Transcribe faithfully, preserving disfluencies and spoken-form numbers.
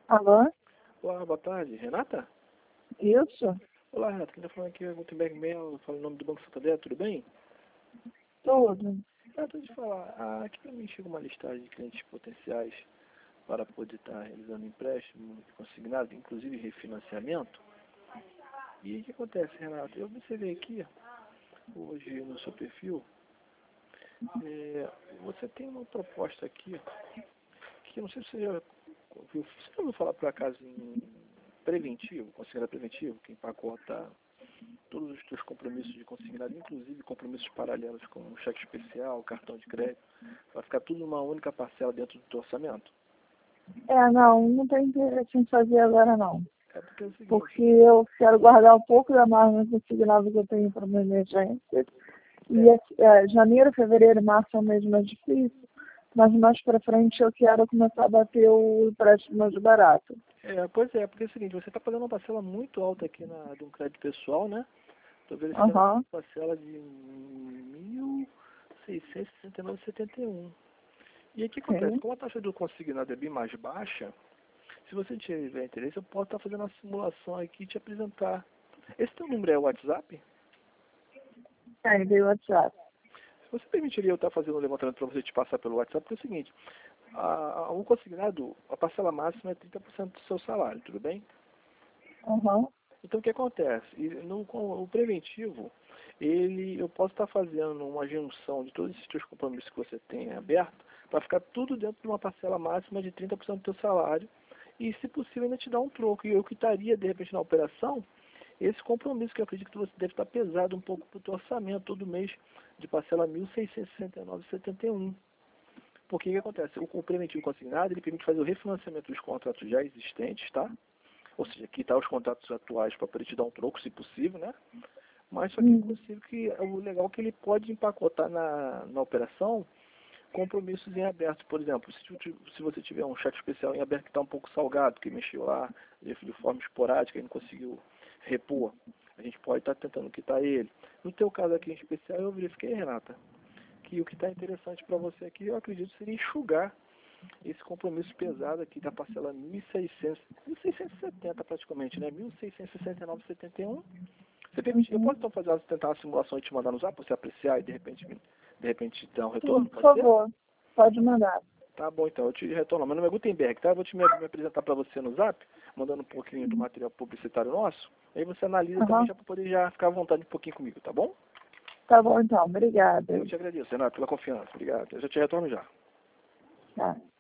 Alô? Olá, boa tarde. Renata? Isso? Olá, Renata. Quem está falando aqui é o Gutenberg Mel, eu falo em nome do Banco Santander, tudo bem? Tudo. Ah, estou te falar. Ah, aqui para mim chega uma listagem de clientes potenciais para poder estar realizando empréstimo consignado, inclusive refinanciamento. E o que acontece, Renata? Eu observei aqui, hoje no seu perfil, é, você tem uma proposta aqui, que eu não sei se você já ouviu, você já ouviu falar por acaso em preventivo, consignado preventivo, que empacota todos os seus compromissos de consignado, inclusive compromissos paralelos como cheque especial, cartão de crédito, vai ficar tudo numa única parcela dentro do teu orçamento? É, não, não tem interesse em fazer agora não. É porque é o seguinte, Porque eu quero guardar um pouco da margem consignada que eu tenho para uma emergência. E é, é, janeiro, fevereiro, março é o mês mais difícil. Mas mais para frente eu quero começar a bater o empréstimo mais barato. é, pois é, porque é o seguinte, você está pagando uma parcela muito alta aqui na, de um crédito pessoal, né? Estou verificando aqui Aham. uma parcela de mil seiscentos e sessenta e nove vírgula setenta e um. E aí o que acontece? Ok. Como a taxa do consignado é bem mais baixa, se você tiver interesse, eu posso estar fazendo uma simulação aqui e te apresentar. Esse teu número é o WhatsApp? Aí veio o WhatsApp. Você permitiria eu estar fazendo um levantamento para você te passar pelo WhatsApp? Porque é o seguinte, a, a, um consignado, a parcela máxima é trinta por cento do seu salário, tudo bem? Aham. Então o que acontece? E no, com o preventivo, ele, eu posso estar fazendo uma junção de todos esses seus compromissos que você tem aberto, para ficar tudo dentro de uma parcela máxima de trinta por cento do seu salário, e se possível ainda te dar um troco. E eu quitaria, de repente, na operação, esse compromisso que eu acredito que você deve estar pesado um pouco para o teu orçamento todo mês de parcela mil seiscentos e sessenta e nove vírgula setenta e um. Porque o que acontece? O, o preventivo consignado, ele permite fazer o refinanciamento dos contratos já existentes, tá? Ou seja, quitar os contratos atuais para poder te dar um troco, se possível, né? Mas só que é Hum. possível que o legal é que ele pode empacotar na, na operação compromissos em aberto. Por exemplo, se, tu, se você tiver um cheque especial em aberto que está um pouco salgado, que mexeu lá de, de forma esporádica e não conseguiu repor, a gente pode estar tentando quitar ele. No teu caso aqui em especial, eu verifiquei, Renata, que o que está interessante para você aqui, eu acredito, seria enxugar esse compromisso pesado aqui da parcela mil e seiscentos, mil seiscentos e setenta praticamente, né? mil seiscentos e sessenta e nove vírgula setenta e um. Você permite, eu Uhum. posso então fazer, uma- tentar uma simulação e te mandar no zap, pra você apreciar e de repente, me- de repente te dar um Sim, retorno, por pode ser? favor. Pode mandar. Tá bom, então, eu te retorno. Meu nome é Gutenberg, tá? Eu vou te me, me apresentar para você no zap, mandando um pouquinho do material publicitário nosso. Aí você analisa também Aham. já para poder já ficar à vontade um pouquinho comigo, tá bom? Tá bom então. Obrigada. Eu te agradeço, Renato, pela confiança. Obrigado. Eu já te retorno já. Tá.